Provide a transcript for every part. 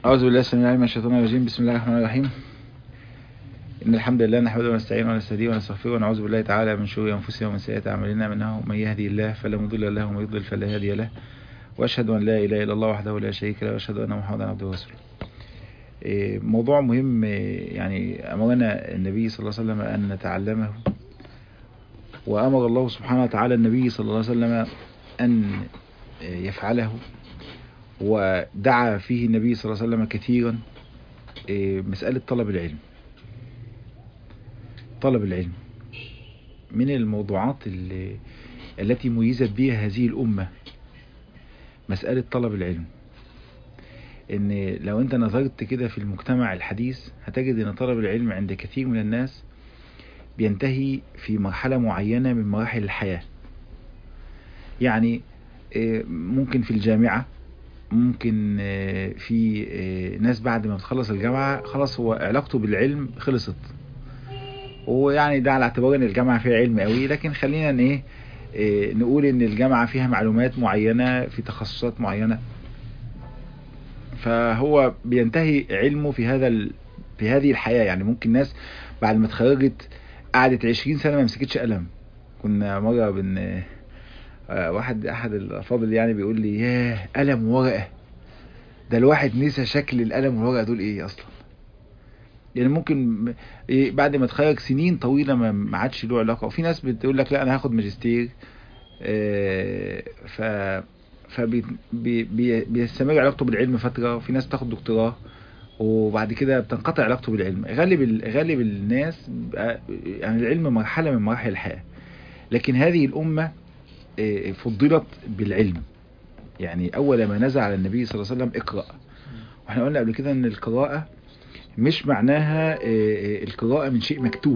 أعوذ بالله السميع العليم من الشيطان الرجيم. بسم الله الرحمن الرحيم. إن الحمد لله نحمده ونستعينه ونستهديه ونستغفره ونعوذ بالله تعالى من شرور أنفسنا ومن سيئات أعمالنا، من يهدي الله فلا مضل له ومن يضلل فلا هادي له، وأشهد أن لا إله إلا الله وحده لا شريك له، وأشهد أن محمدا عبده ورسوله. موضوع مهم، يعني أمرنا النبي صلى الله عليه وسلم أن نتعلمه، وأمر الله سبحانه وتعالى النبي صلى الله عليه وسلم أن يفعله، ودعا فيه النبي صلى الله عليه وسلم كثيرا مسألة طلب العلم. طلب العلم من الموضوعات التي ميزت بها هذه الأمة، مسألة طلب العلم. إن لو أنت نظرت كده في المجتمع الحديث هتجد أن طلب العلم عند كثير من الناس بينتهي في مرحلة معينة من مراحل الحياة. يعني ممكن في الجامعة، ممكن في ناس بعد ما بتخلص الجامعة خلاص هو علاقته بالعلم خلصت، ويعني ده على اعتبار ان الجامعة فيها علم قوي، لكن خلينا ان نقول ان الجامعة فيها معلومات معينة في تخصصات معينة، فهو بينتهي علمه في هذه الحياة. يعني ممكن ناس بعد ما اتخرجت قعدت 20 سنة ما مسكتش قلم. كنا مرة احد الافاضل يعني بيقول لي ياه قلم وورقة، ده الواحد نسى شكل القلم والورقة دول ايه اصلا. يعني ممكن بعد ما اتخرج سنين طويلة ما عادش له علاقة. وفي ناس بتقول لك لا انا هاخد ماجستير، ف بيستمر علاقته بالعلم فترة. وفي ناس تاخد دكتوراه وبعد كده بتنقطع علاقته بالعلم. غالب الناس يعني العلم مرحلة من مراحل الحياة، لكن هذه الأمة فضلت بالعلم. يعني أول ما نزل على النبي صلى الله عليه وسلم اقرأ، واحنا قلنا قبل كده ان القراءة مش معناها القراءة من شيء مكتوب،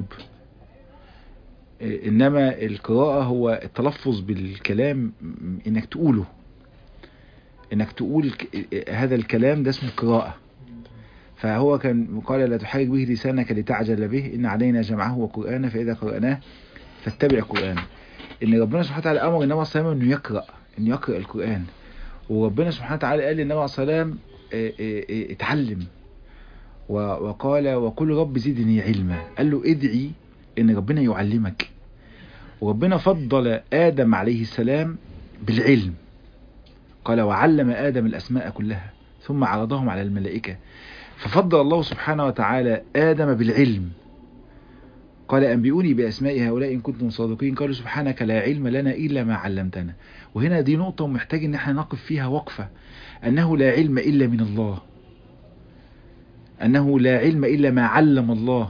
إنما القراءة هو التلفظ بالكلام، إنك تقوله، إنك تقول هذا الكلام، ده اسمه قراءة. فهو كان قال لا تحرك به لسانك لتعجل به إن علينا جمعه وقرآنه فإذا قرأناه فاتبع قرآنه. إن ربنا سبحانه وتعالى أمر النبي صلى الله عليه وسلم إنه يقرأ القرآن، وربنا سبحانه وتعالى قال للنبي صلى الله عليه وسلم اتعلم، وقال وقل رب زدني علما. قال له ادعي ان ربنا يعلمك. وربنا فضل آدم عليه السلام بالعلم، قال وعلم آدم الأسماء كلها ثم عرضهم على الملائكة. ففضل الله سبحانه وتعالى آدم بالعلم، قال أنبئوني بأسماء هؤلاء إن كنتم صادقين، قالوا سبحانك لا علم لنا إلا ما علمتنا. وهنا دي نقطة محتاج ان احنا نقف فيها وقفة، أنه لا علم إلا من الله، أنه لا علم إلا ما علم الله.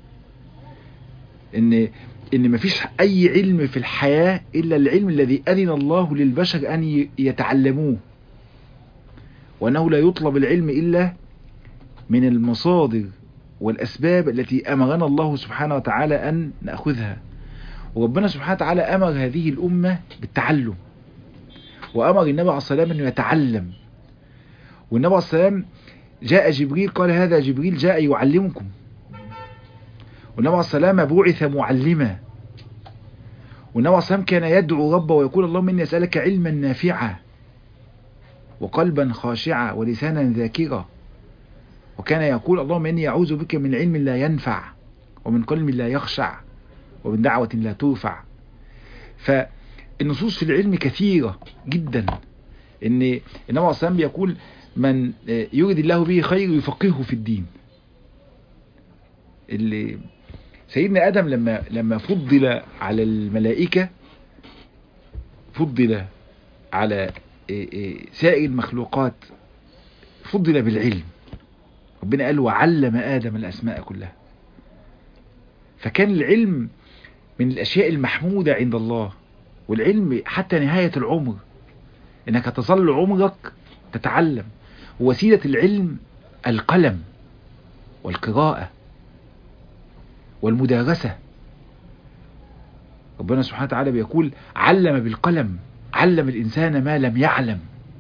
ان مفيش اي علم في الحياة الا العلم الذي اذن الله للبشر ان يتعلموه، وانه لا يطلب العلم الا من المصادر والاسباب التي امرنا الله سبحانه وتعالى ان ناخذها. وربنا سبحانه وتعالى امر هذه الامة بالتعلم، وامر النبي عليه الصلاة والسلام انه يتعلم. والنبي عليه الصلاة والسلام جاء جبريل قال هذا جبريل جاء يعلمكم، والنبي عليه الصلاة والسلام بعث معلما. والنبي عليه الصلاة والسلام كان يدعو ربه ويقول اللهم إني أسألك علما نافعا وقلبا خاشعا ولسانا ذاكرا. وكان يقول اللهم إني أعوذ بك من علم لا ينفع ومن قلب لا يخشع ومن دعوة لا ترفع. فالنصوص في العلم كثيرة جدا. إن النبي عليه الصلاة والسلام بيقول من يريد الله به خير يفقهه في الدين. اللي سيدنا آدم لما فضل على الملائكة، فضل على سائر المخلوقات، فضل بالعلم. ربنا قال وعلم آدم الأسماء كلها. فكان العلم من الأشياء المحمودة عند الله، والعلم حتى نهاية العمر، إنك تظل عمرك تتعلم. ووسيلة العلم القلم والقراءة والمدارسة. ربنا سبحانه وتعالى بيقول علم بالقلم، علم الإنسان ما لم يعلم.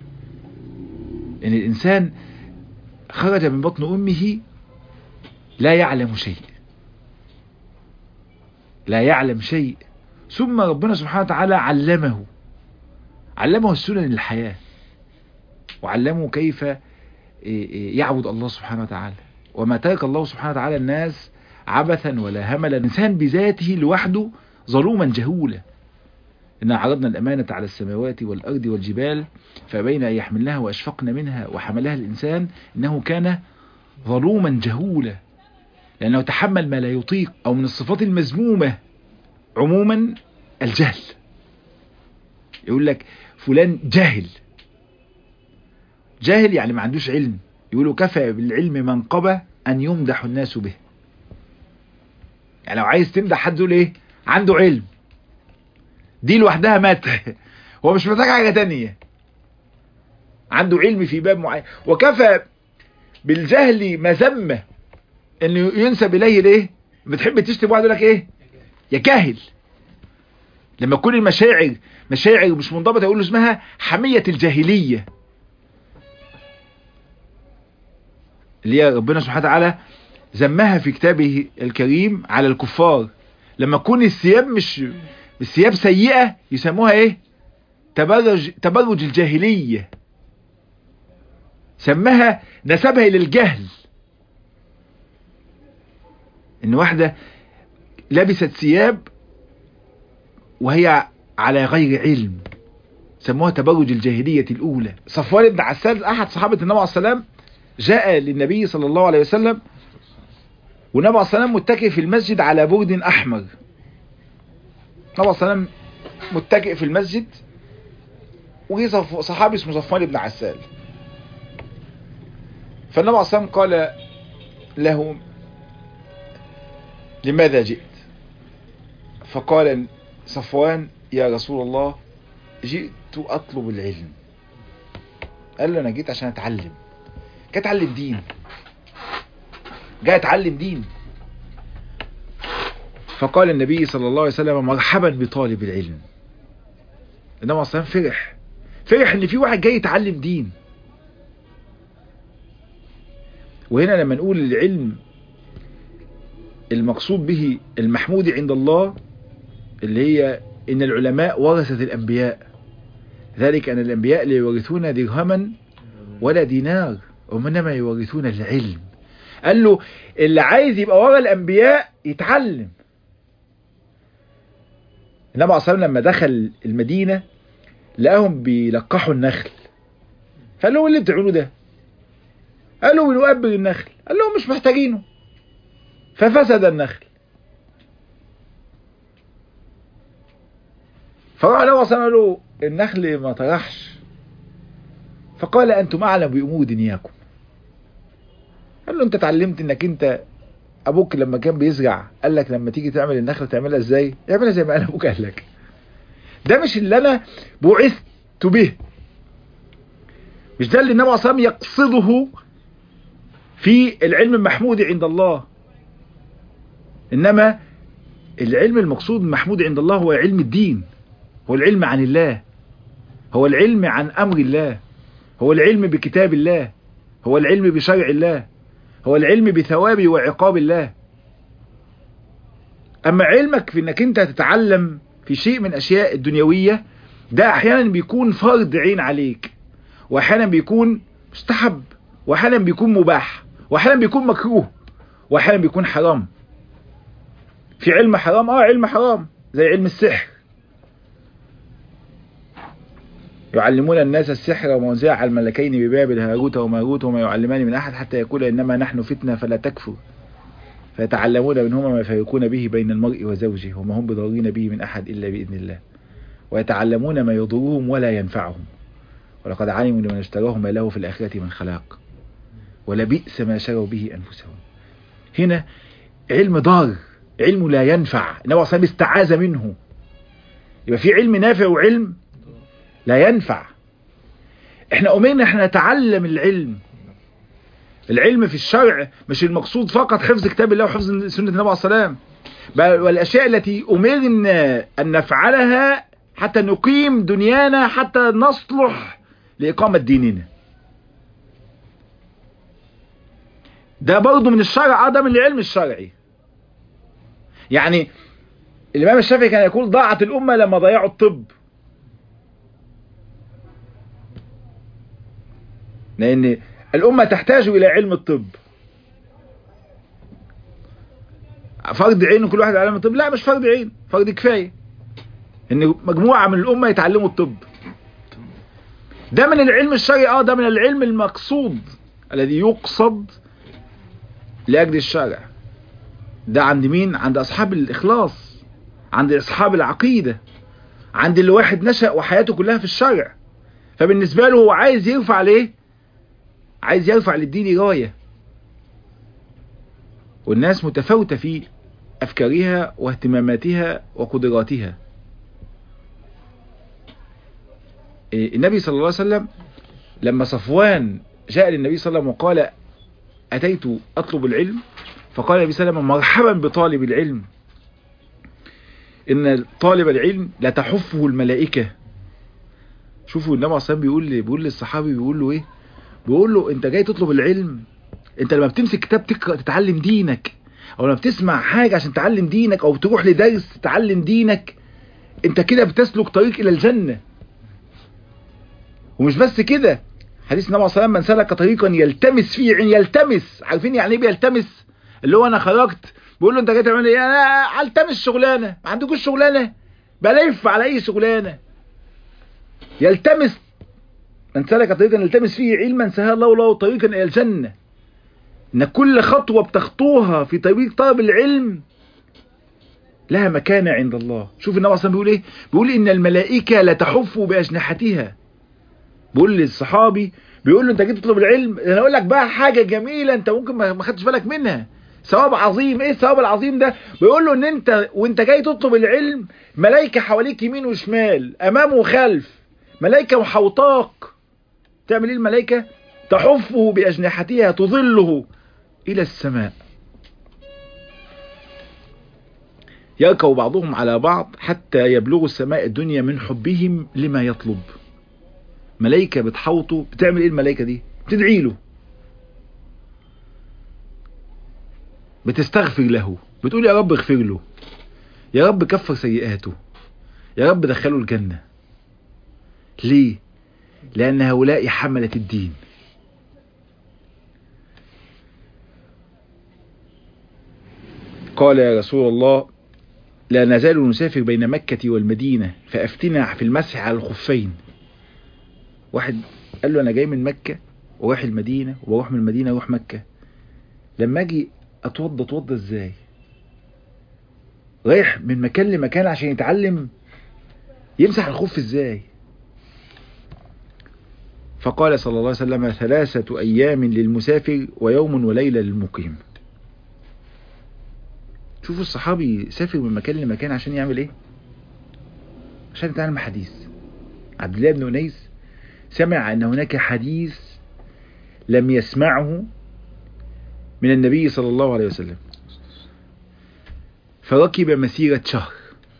إن الإنسان خرج من بطن أمه لا يعلم شيء، لا يعلم شيء، ثم ربنا سبحانه وتعالى علمه السنن الحياة، وعلمه كيف يعبد الله سبحانه وتعالى. وما ترك الله سبحانه وتعالى الناس عبثا ولا هملا. الإنسان بذاته لوحده ظلوما جهولا. إنا عرضنا الأمانة على السماوات والأرض والجبال فأبين أن يحملنها وأشفقن منها وحملها الإنسان إنه كان ظلوما جهولا، لأنه تحمل ما لا يطيق. أو من الصفات المذمومة عموما الجهل. يقول لك فلان جاهل. جاهل يعني ما عندوش علم. يقولوا كفى بالعلم منقبة أن يمدح الناس به. يعني لو عايز تمدح حد تقول ايه؟ عنده علم. دي لوحدها مدح. هو مش محتاج حاجة تانية. عنده علم في باب معين. وكفى بالجهل مذمة انه ينسب اليه الايه؟ بتحب تشتم واحد يقول لك ايه؟ يا جاهل. لما تكون المشاعر مش منضبطة يقول له اسمها حمية الجاهلية، اللي هي ربنا سبحانه وتعالى ذمها في كتابه الكريم على الكفار. لما تكون الثياب مش الثياب سيئة يسموها ايه؟ تبرج الجاهلية. سمها نسبها الى الجهل. ان واحدة لبست ثياب وهي على غير علم، سموها تبرج الجاهلية الاولى. صفوان بن عسال احد صحابة النبي عليه السلام جاء للنبي صلى الله عليه وسلم، والنبي عليه السلام متكئ في المسجد على برد احمر. النبي عليه السلام متكئ في المسجد، وجي صحابي اسمه صفوان بن عسال. فالنبي عليه السلام قال له لماذا جئت؟ فقال صفوان يا رسول الله جئت اطلب العلم. قال له انا جيت عشان اتعلم. جاي اتعلم دين. جاي اتعلم دين. فقال النبي صلى الله عليه وسلم مرحبا بطالب العلم. النبي اصلا فرح ان في واحد جاي يتعلم دين. وهنا لما نقول العلم المقصود به المحمود عند الله، اللي هي ان العلماء ورثة الانبياء، ذلك ان الانبياء لا يورثون درهما ولا دينار وانما يورثون العلم. قال له اللي عايز يبقى ورا الانبياء يتعلم. النبي عليه الصلاة والسلام لما دخل المدينة لقاهم بيلقحوا النخل، فقال لهم اللي بتعملوه ده؟ قالوا بنؤبر النخل. قال لهم مش محتاجينه، ففسد النخل. فراح النبي عليه الصلاة والسلام قال له النخل ما طرحش. فقال انتم اعلم بامور دنياكم. قال له انت اتعلمت انك انت ابوك لما كان بيزرع قال لك لما تيجي تعمل النخله تعملها ازاي؟ اعملها زي ما قال ابوك قال لك. ده مش اللي انا بعثت به. مش ده اللي النبي عليه الصلاه والسلام يقصده في العلم المحمود عند الله. انما العلم المقصود المحمود عند الله هو علم الدين، هو العلم عن الله، هو العلم عن امر الله، هو العلم بكتاب الله، هو العلم بشرع الله، هو العلم بثواب وعقاب الله. اما علمك في انك انت تتعلم في شيء من اشياء الدنيوية، ده احيانا بيكون فرض عين عليك، واحيانا بيكون مستحب، واحيانا بيكون مباح، واحيانا بيكون مكروه، واحيانا بيكون حرام. في علم حرام، علم حرام زي علم السحر. يعلمون الناس السحر وما أنزل على الملكين ببابل هاروت وماروت وما يعلمان من أحد حتى يقول إنما نحن فتنة فلا تكفر فيتعلمون منهما ما يفرقون به بين المرء وزوجه وما هم بضارين به من أحد إلا بإذن الله ويتعلمون ما يضرهم ولا ينفعهم ولقد علموا لمن اشتراه ما له في الآخرة من خلاق ولبئس ما شروا به أنفسهم. هنا علم ضار، علم لا ينفع، النبي صلى الله عليه وسلم استعاذ منه. يبقى في علم نافع وعلم لا ينفع. احنا أمرنا احنا نتعلم العلم. العلم في الشرع مش المقصود فقط حفظ كتاب الله وحفظ سنة النبي عليه السلام، بل والأشياء التي أمرنا أن نفعلها حتى نقيم دنيانا، حتى نصلح لإقامة ديننا. ده برضو من الشرع، ده من العلم الشرعي. يعني الإمام الشافعي كان يقول ضاعت الأمة لما ضيعوا الطب، لأن الأمة تحتاج إلى علم الطب. فرض عين كل واحد يتعلم الطب؟ لا، مش فرض عين، فرض كفاية ان مجموعة من الأمة يتعلموا الطب. ده من العلم الشرعي، ده من العلم المقصود الذي يقصد لأجل الشرع. ده عند مين؟ عند أصحاب الإخلاص، عند أصحاب العقيدة، عند اللي واحد نشأ وحياته كلها في الشرع، فبالنسبة له هو عايز يرفع ليه؟ عايز يرفع للدين راية. والناس متفاوتة في أفكارها واهتماماتها وقدراتها. النبي صلى الله عليه وسلم لما صفوان جاء للنبي صلى الله عليه وسلم وقال أتيت أطلب العلم، فقال النبي صلى الله عليه وسلم مرحبا بطالب العلم، إن طالب العلم لا تحفه الملائكة. شوفوا النبي صلى الله عليه وسلم بيقول للصحابي، بيقول له إيه؟ بيقول له أنت جاي تطلب العلم، أنت لما بتمسك كتاب تقرأ تتعلم دينك، أو لما بتسمع حاجة عشان تعلم دينك، أو تروح لدرس تتعلم دينك، أنت كده بتسلك طريق إلى الجنة. ومش بس كده، حديث النبي صلى الله عليه وسلم من سلك طريقا يلتمس فيه يلتمس، عارفين يعني ايه بيلتمس؟ اللي هو انا خرجت بقول له انت جاي تعمل ايه؟ انا التمس شغلانه، ما عندكوش شغلانه؟ بلف على اي شغلانه. يلتمس، من سلك طريقا يلتمس فيه علما سهل الله له طريقا الى الجنه. ان كل خطوه بتخطوها في طريق طلب العلم لها مكانه عند الله. شوف النبي صلى الله عليه وسلم بيقول ايه؟ بيقول ان الملائكه لا تحف باجنحتها. بيقول للصحابي، بيقول له انت جيت تطلب العلم، انا اقول لك بقى حاجه جميله انت ممكن ما خدتش بالك منها، ثواب عظيم. ايه الثواب العظيم ده؟ بيقول له ان انت وانت جاي تطلب العلم ملائكه حواليك يمين وشمال، امام وخلف، ملائكه محوطاك. تعمل ايه الملائكه؟ تحفه باجنحتها تظله الى السماء، يركب بعضهم على بعض حتى يبلغوا السماء الدنيا من حبهم لما يطلب. ملائكة بتحوطه. بتعمل ايه الملائكة دي؟ بتدعي له، بتستغفر له، بتقول يا رب اغفر له، يا رب كفر سيئاته، يا رب دخله الجنة. ليه؟ لأن هؤلاء حملة الدين. قال يا رسول الله لا نزال نسافر بين مكة والمدينة فأفتنا في المسح على الخفين. واحد قال له أنا جاي من مكة ورايح المدينة، وبروح من المدينة أروح مكة، لما أجي أتوضى إزاي؟ رايح من مكان لمكان عشان يتعلم يمسح الخف إزاي؟ فقال صلى الله عليه وسلم 3 أيام للمسافر ويوم وليلة للمقيم. شوفوا الصحابي سافر من مكان لمكان عشان يعمل ايه؟ عشان يتعلم حديث. عبد الله بن أنيس سمع أن هناك حديث لم يسمعه من النبي صلى الله عليه وسلم، فركب مسيرة شهر.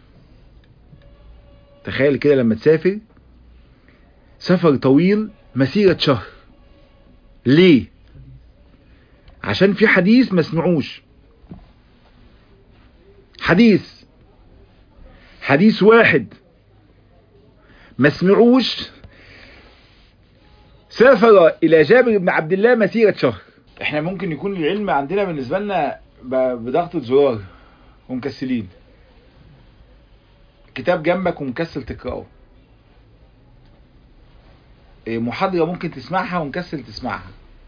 تخيل كده لما تسافر سفر طويل مسيرة شهر. ليه؟ عشان في حديث ما سمعوش، حديث واحد ما سمعوش، سافر إلى جابر بن عبد الله مسيرة شهر. احنا ممكن يكون العلم عندنا بالنسبة لنا بضغطة زرار ومكسلين، كتاب جنبك ومكسل تقرأه، محاضرة ممكن تسمعها ومكسل تسمعها،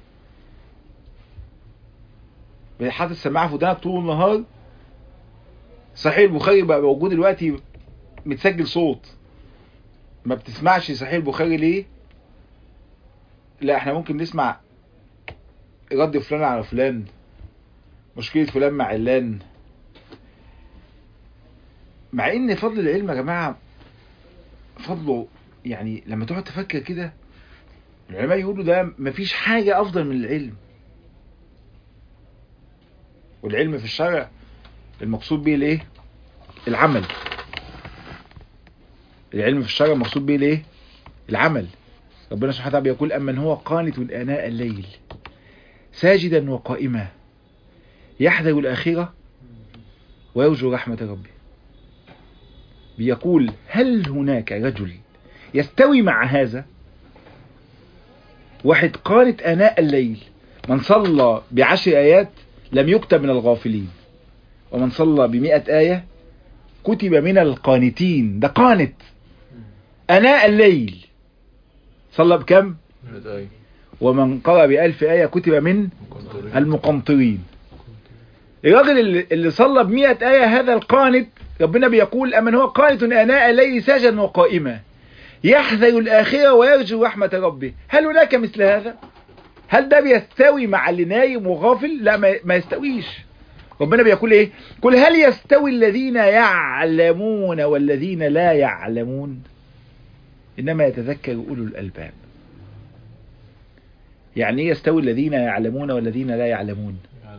حاطط السماعة في ودانك طول النهار. صحيح البخاري بقى موجود دلوقتي متسجل صوت، ما بتسمعش صحيح البخاري ليه؟ لا احنا ممكن نسمع رد فلان على فلان، مشكلة فلان مع علان، مع ان فضل العلم يا جماعة فضله يعني لما تقعد تفكر كده العلماء يقولوا ده مفيش حاجة افضل من العلم. والعلم في الشرع المقصود به الايه؟ العمل. العلم في الشرع المقصود به الايه؟ العمل. ربنا سبحانه وتعالى بيقول أمن هو قانت آناء الليل ساجدا وقائما يحذر الآخرة ويرجو رحمة ربه. بيقول هل هناك رجل يستوي مع هذا؟ واحد قانت آناء الليل. من صلى ب10 آيات لم يكتب من الغافلين، ومن صلى ب100 آية كتب من القانتين. ده قانت آناء الليل، صلى بكم؟ ومن قرأ ب1000 آية كتب من المقنطرين. الراجل اللي صلى ب100 آية هذا القانت، ربنا بيقول أمن هو قانت آناء الليل ساجدا وقائما يحذر الآخرة ويرجو رحمة ربه. هل هناك مثل هذا؟ هل ده بيستوي مع اللي نايم وغافل؟ لا، ما يستويش. ربنا بيقول ايه؟ قل هل يستوي الذين يعلمون والذين لا يعلمون؟ إنما يتذكر أولو الألباب. يعني ايه يستوي الذين يعلمون والذين لا يعلمون؟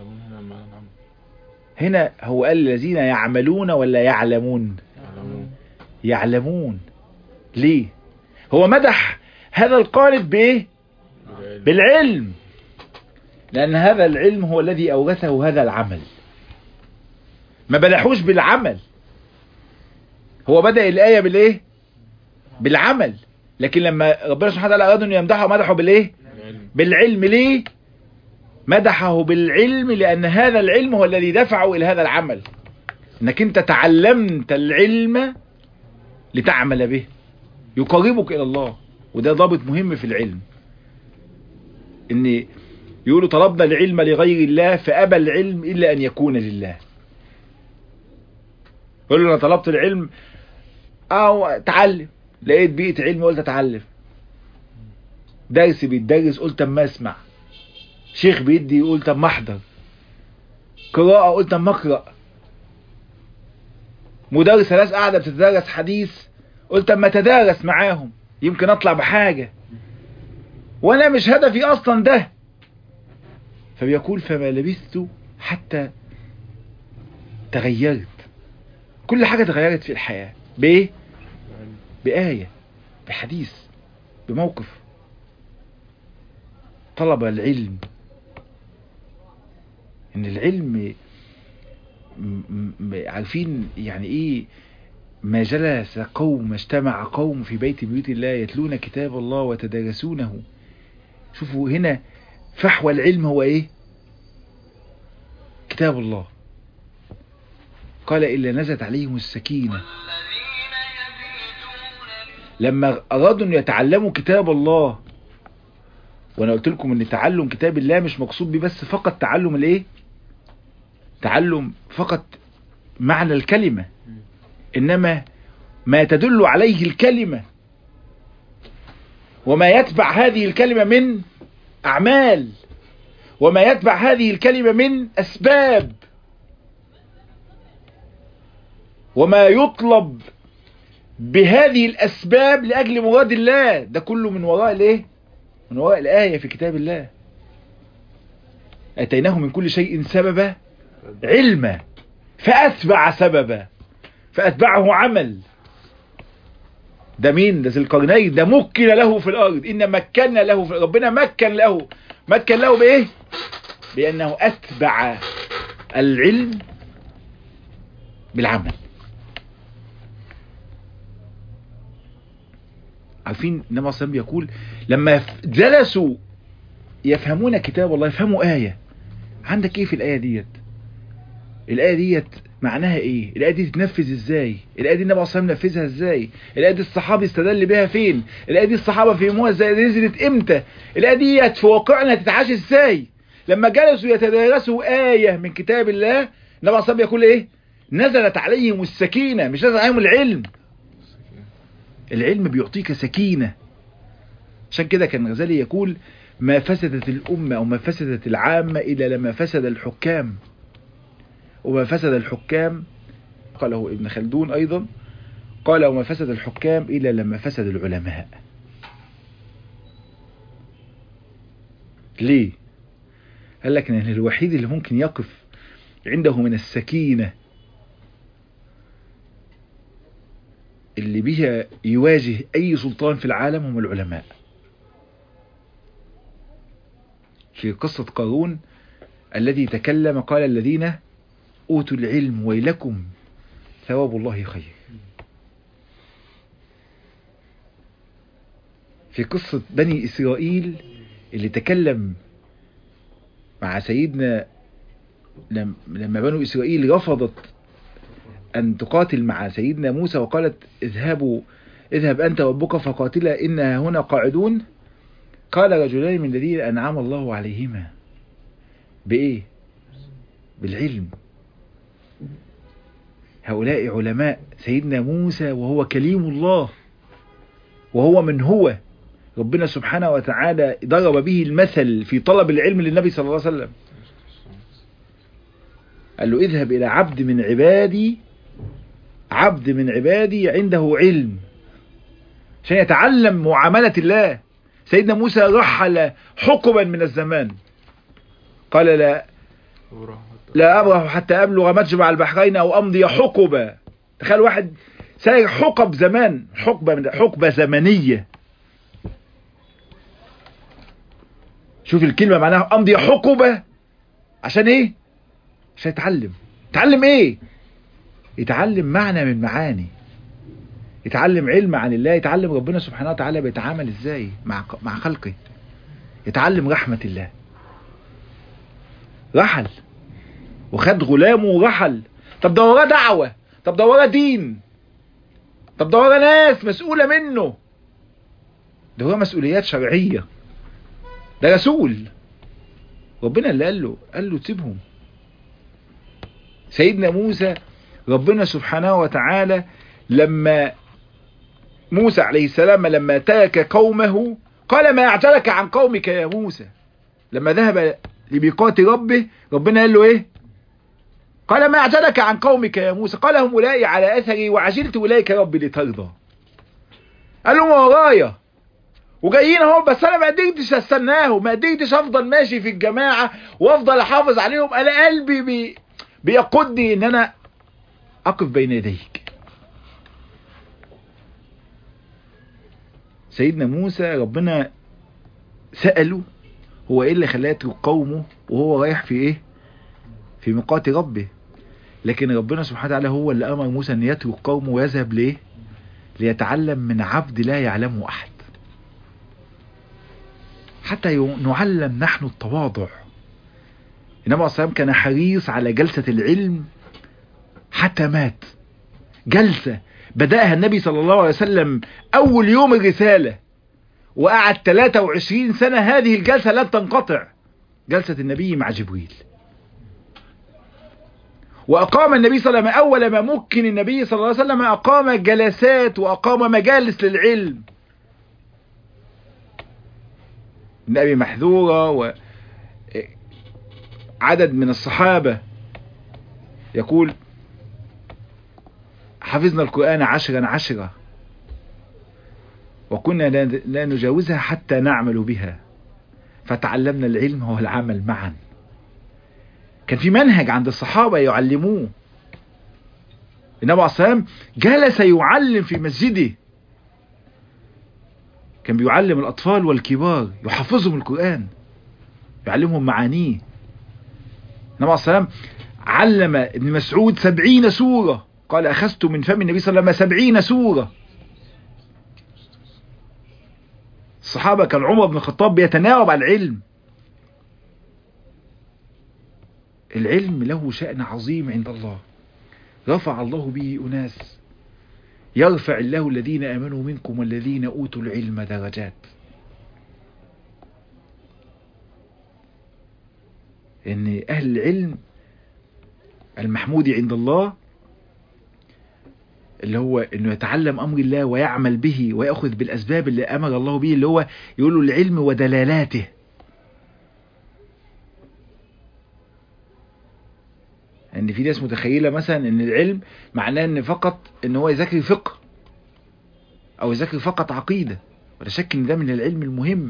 هنا هو قال الذين يعملون ولا يعلمون؟ يعلمون. ليه؟ هو مدح هذا القانت بايه؟ بالعلم، لأن هذا العلم هو الذي أورثه هذا العمل. ما بلحوش بالعمل، هو بدأ الآية بالايه؟ بالعمل. لكن لما ربنا سبحانه وتعالى أراد أن يمدحه مدحه بالايه؟ بالعلم. ليه مدحه بالعلم؟ لأن هذا العلم هو الذي دفعه إلى هذا العمل. انك انت تعلمت العلم لتعمل به، يقربك إلى الله. وده ضابط مهم في العلم، ان يقولوا طلبنا العلم لغير الله فأبى العلم إلا أن يكون لله. يقولوا أنا طلبت العلم أو تعلم، لقيت بيئة علم قلت أتعلم، درس بيتدرس قلت أما أسمع، شيخ بيدي قلت أما أحضر، قراءة قلت أما أقرأ، مدرس ناس قاعدة بتتدرس حديث قلت أما أتدارس معاهم يمكن أطلع بحاجة، وأنا مش هدفي أصلا ده. فبيقول فما لبثت حتى تغيرت. كل حاجة تغيرت في الحياة بإيه؟ بآية، بحديث، بموقف. طلب العلم، ان العلم عارفين يعني ايه؟ ما جلس قوم، اجتمع قوم في بيت بيوت الله يتلون كتاب الله وتدارسونه. شوفوا هنا فحوى العلم هو ايه؟ كتاب الله. قال إلا نزلت عليهم السكينة. لما أرادوا أن يتعلموا كتاب الله، وأنا قلت لكم أن تعلم كتاب الله مش مقصود بيه بس فقط تعلم الإيه؟ تعلم فقط معنى الكلمة، إنما ما تدل عليه الكلمة وما يتبع هذه الكلمة من أعمال، وما يتبع هذه الكلمة من أسباب، وما يطلب بهذه الأسباب لأجل مراد الله. ده كله من وراء الإيه؟ من وراء الآية في كتاب الله. أتيناه من كل شيء سببا علما فأتبع سببا فأتبعه عمل. ده مين؟ ده ذي القرنين. ده مكن له في الأرض، إن مكنا له في ربنا مكن له بإيه؟ بأنه أتبع العلم بالعمل. عارفين النبي صلى الله عليه وسلم يقول لما جلسوا يفهمون كتاب الله يفهموا آية. عندك ايه في الآية ديت؟ الآية ديت معناها ايه؟ الآية دي تتنفذ ازاي؟ الآية دي النبي صلى الله عليه وسلم نفذها ازاي؟ الآية دي الصحابة استدل بها فين؟ الآية دي الصحابة فهموها ازاي؟ نزلت امتى؟ الآية ديت في واقعنا تتعاش ازاي؟ لما جلسوا يتدارسوا آية من كتاب الله، النبي صلى الله عليه وسلم يقول ايه؟ نزلت عليهم السكينة. مش نزل عليهم العلم. العلم بيعطيك سكينة. عشان كده كان الغزالي يقول ما فسدت الأمة أو ما فسدت العامة إلا لما فسد الحكام، وما فسد الحكام قاله ابن خلدون أيضا، قال وما فسد الحكام إلا لما فسد العلماء. ليه؟ قال لك إن الوحيد اللي ممكن يقف عنده من السكينة اللي بها يواجه أي سلطان في العالم هم العلماء. في قصة قارون الذي تكلم قال الذين أوتوا العلم ويلكم ثواب الله خير. في قصة بني إسرائيل اللي تكلم مع سيدنا لما بنو إسرائيل رفضت أن تقاتل مع سيدنا موسى وقالت اذهب أنت وربك فقاتلا إنها هنا قاعدون، قال رجلان من الذين أنعم الله عليهما بإيه؟ بالعلم. هؤلاء علماء سيدنا موسى وهو كليم الله، وهو من هو ربنا سبحانه وتعالى ضرب به المثل في طلب العلم للنبي صلى الله عليه وسلم. قال له اذهب إلى عبد من عبادي عنده علم عشان يتعلم معاملة الله. سيدنا موسى رحل حقبا من الزمان، قال لا أبرح حتى أبلغ مجمع البحرين أو أمضي حقبا. تخيل واحد ساير حقب زمان، حقبة زمنية. شوف الكلمة معناها أمضي حقبة عشان إيه؟ عشان يتعلم إيه؟ يتعلم معنى من معاني، يتعلم علم عن الله، يتعلم ربنا سبحانه وتعالى بيتعامل إزاي مع خلقه، يتعلم رحمة الله. رحل وخد غلامه ورحل. طب ده وراه دعوة، طب ده وراه دين، طب ده وراه ناس مسؤولة منه، ده وراه مسؤوليات شرعية، ده رسول ربنا اللي قال له تسيبهم. سيدنا موسى ربنا سبحانه وتعالى لما موسى عليه السلام لما ترك قومه قال ما أعجلك عن قومك يا موسى. لما ذهب لميقات ربه ربنا قال له ايه؟ قال ما أعجلك عن قومك يا موسى، قال هم أولئك على أثري وعجلت إليك ربي لترضى. قال لهم ورايا وجايين اهو، بس انا ما قدرتش استناهم، ما قدرتش افضل ماشي في الجماعة وافضل احافظ عليهم. انا قلبي بيقودني ان انا اقف بين يديك. سيدنا موسى ربنا سأله هو ايه اللي خلاه يترك قومه وهو رايح في ايه؟ في ميقات ربه. لكن ربنا سبحانه وتعالى هو اللي امر موسى ان يترك قومه ويذهب ليه؟ ليتعلم من عبد لا يعلمه احد، حتى نعلم نحن التواضع. النبي عليه الصلاة والسلام كان حريص على جلسة العلم حتى مات. جلسة بدأها النبي صلى الله عليه وسلم أول يوم الرسالة وقعد 23 سنة، هذه الجلسة لن تنقطع، جلسة النبي مع جبريل. وأقام النبي صلى الله عليه وسلم أول ما مكن النبي صلى الله عليه وسلم أقام جلسات وأقام مجالس للعلم. النبي محذورة، وعدد من الصحابة يقول حفظنا القرآن 10 وكنا لا نجاوزها حتى نعمل بها، فتعلمنا العلم والعمل معا. كان في منهج عند الصحابة يعلموه. النبي عليه الصلاة والسلام جلس يعلم في مسجده، كان بيعلم الأطفال والكبار، يحفظهم القرآن، يعلمهم معانيه. النبي عليه الصلاة والسلام علم ابن مسعود 70 سورة، قال أخذت من فم النبي صلى الله عليه وسلم 70 سورة. الصحابة كان عمر بن الخطاب بيتناوب على العلم. العلم له شأن عظيم عند الله، رفع الله به أناس، يرفع الله الذين آمنوا منكم والذين أوتوا العلم درجات. إن أهل العلم المحمود عند الله اللي هو إنه يتعلم أمر الله ويعمل به ويأخذ بالأسباب اللي أمر الله به، اللي هو يقولوا العلم ودلالاته. ان في ناس متخيلة مثلا ان العلم معناه ان فقط ان هو يذاكر فقه او يذاكر فقط عقيدة، ولا شك ان ده من العلم المهم.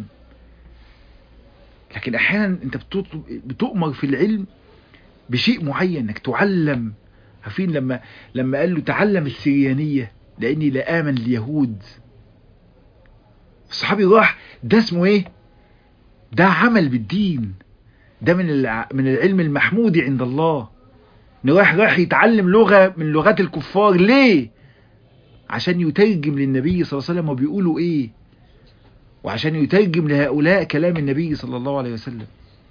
لكن احيانا انت بتؤمر في العلم بشيء معين، انك تعلم. عارفين لما قال له تعلم السريانية لاني لا آمن اليهود، الصحابي راح، ده اسمه ايه؟ ده عمل بالدين، ده من العلم المحمود عند الله. راح يتعلم لغة من لغات الكفار. ليه؟ عشان يترجم للنبي صلى الله عليه وسلم وبيقولوا ايه. وعشان يترجم لهؤلاء كلام النبي صلى الله عليه وسلم.